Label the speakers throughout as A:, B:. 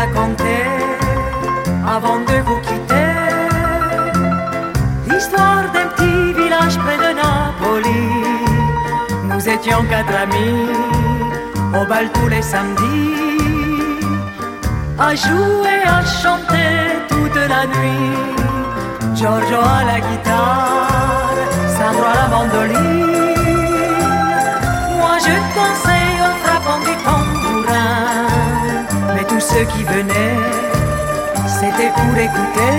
A: raconter avant de vous quitter l'histoire d'un petit village près de Napoli. Nous étions 4 amis au bal tous les samedis, à jouer, à chanter toute la nuit. Giorgio à la guitare, Sandro à la mandoline. Moi je dansais en frappant du tambourin, mais tous ceux qui venaient, c'était pour écouter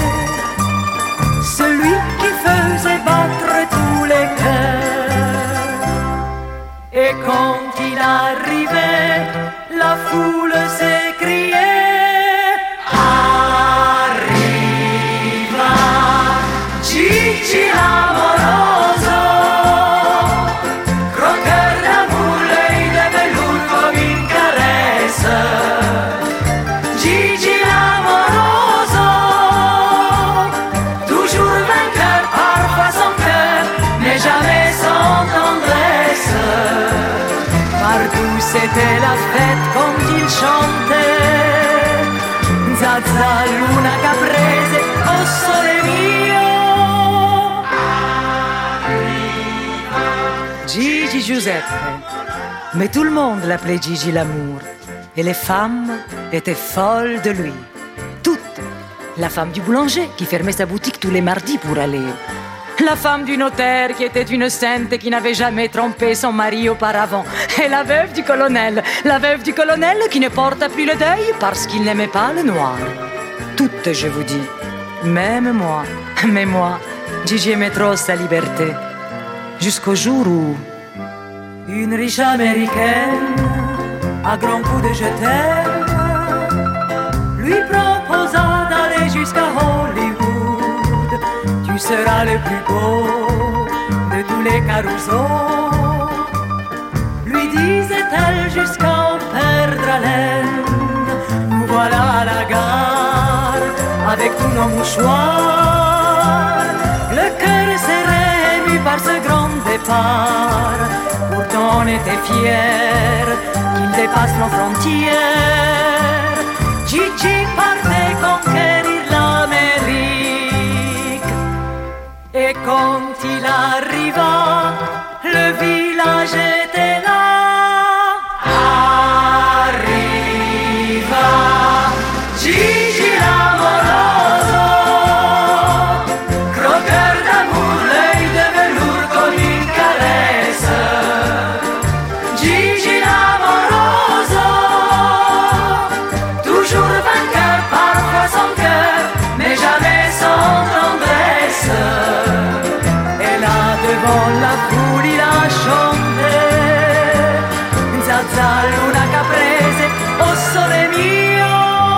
A: celui qui faisait battre tous les cœurs. Et quand il arrivait, la foule s'écriait: arriva Gigi l'amoroso, croqueur d'amour, l'œil de velours comme une caresse. Gigi l'amoroso, toujours vainqueur, parfois sans cœur, mais jamais sans tendresse. Partout c'était la fête quand il chantait Zazza, Luna, Caprese, oh sole mio. Gigi Giuseppe. Mais tout le monde l'appelait Gigi l'amour. Et les femmes étaient folles de lui. Toutes. La femme du boulanger qui fermait sa boutique tous les mardis pour aller. La femme du notaire qui était une sainte et qui n'avait jamais trompé son mari auparavant. Et la veuve du colonel qui ne porta plus le deuil parce qu'il n'aimait pas le noir. Toutes, je vous dis. Même moi. Mais moi, Gigi aimait trop sa liberté. Jusqu'au jour où une riche américaine, à grands coups de je t'aime, lui proposa d'aller jusqu'à Hollywood. Tu seras le plus beau de tous les carousaux, lui disait-elle jusqu'à en perdre haleine. Nous voilà à la gare avec tous nos mouchoirs, le cœur serré, ému par ce grand départ. Pourtant on était fiers qu'il dépasse nos frontières. Gigi partait conquérir l'Amérique. Et quand il arriva, le village était là. Arriva Gigi l'amoroso, croqueur d'amour, l'œil de velours comme une caresse. Gigi l'amoroso, toujours vainqueur, parfois sans cœur, mais jamais sans tendresse. Et là devant la foule il a chanté Zazza, Luna, Caprese, oh sole mio.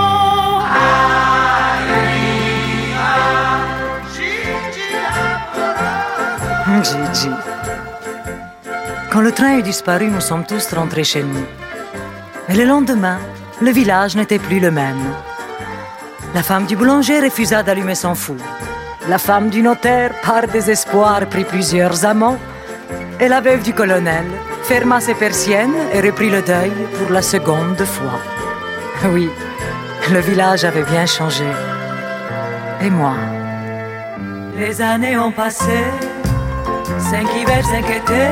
A: Arriva Gigi l'amoroso. Gigi. Quand le train est disparu, nous sommes tous rentrés chez nous. Et le lendemain, le village n'était plus le même. La femme du boulanger refusa d'allumer son four. La femme du notaire, par désespoir, prit plusieurs amants. Et la veuve du colonel ferma ses persiennes et reprit le deuil pour la seconde fois. Oui, le village avait bien changé. Et moi? Les années ont passé, 5 hivers, 5 étés.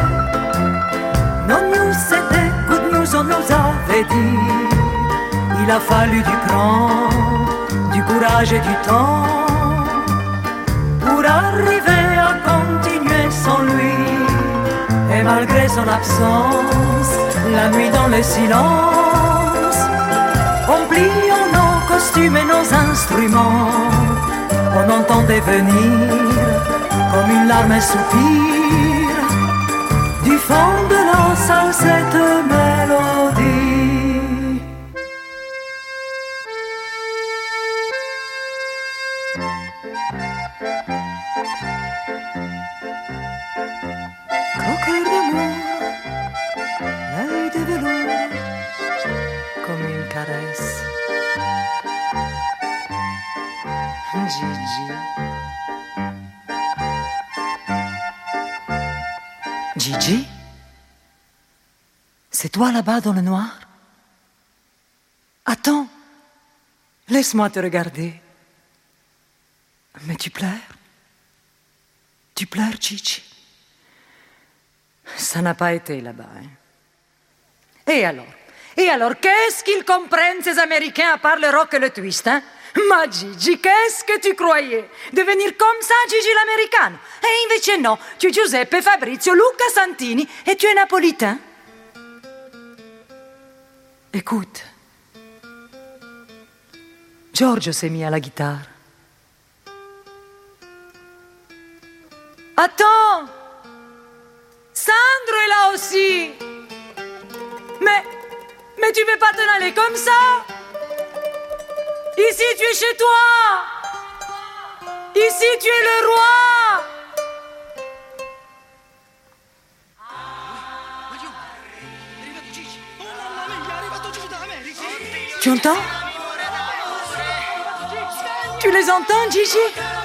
A: Non news, c'était good news, on nous avait dit. Il a fallu du cran, du courage et du temps pour arriver à continuer sans lui. Et malgré son absence, la nuit dans le silence, en pliant nos costumes et nos instruments, on entendait venir comme une larme, un soupir du fond de la salle cette mélodie. Croqueur d'amour, l'œil de velours comme une caresse. Gigi. Gigi? C'est toi là-bas dans le noir? Attends, Laisse-moi te regarder. Mais tu pleures? Tu pleures, Gigi? Ça n'a pas été là-bas, hein? Et alors, qu'est-ce qu'ils comprennent, ces Américains, à part le rock et le twist, hein? Ma Gigi, qu'est-ce que tu croyais? Devenir comme ça, Gigi l'americano? E invece no, tu es Giuseppe, Fabrizio, Luca Santini et tu es napolitain. Écoute, Giorgio s'est mis à la guitare. Attends! Sandro est là aussi! Mais tu peux pas t'en aller comme ça! Ici, tu es chez toi! Ici, tu es le roi! Tu entends? Tu les entends, Gigi?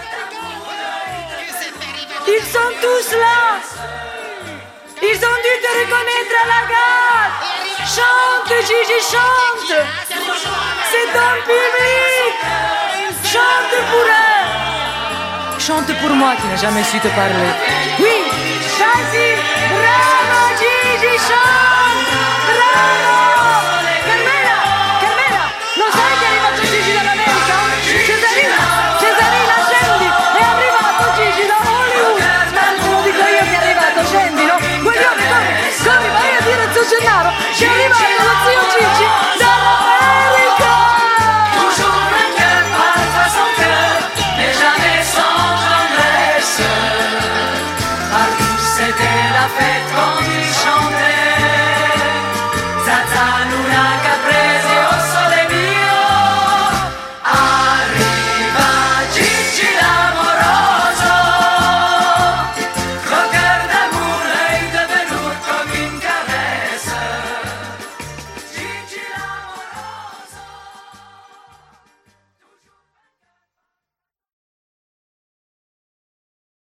A: Ils sont tous là! Ils ont dû te reconnaître à la gare! Chante, Gigi, chante! C'est ton public! Chante pour eux! Chante pour moi qui n'ai jamais su te parler. Oui! Vas-y! Bravo, Gigi, chante! Bravo! Carmela! Lo sai che è arrivato Gigi dall'America? Cesarina, scendi! È arrivato Gigi da Hollywood! Ma te lo dico io che è arrivato, scendi, no? Guaglione, corri, vai a dire a zio Gennaro che è arrivato lo zio Gigi dall'America!
B: Toujours un cœur parfois sans cœur, mais jamais sans tendresse. Partout c'était la fête quand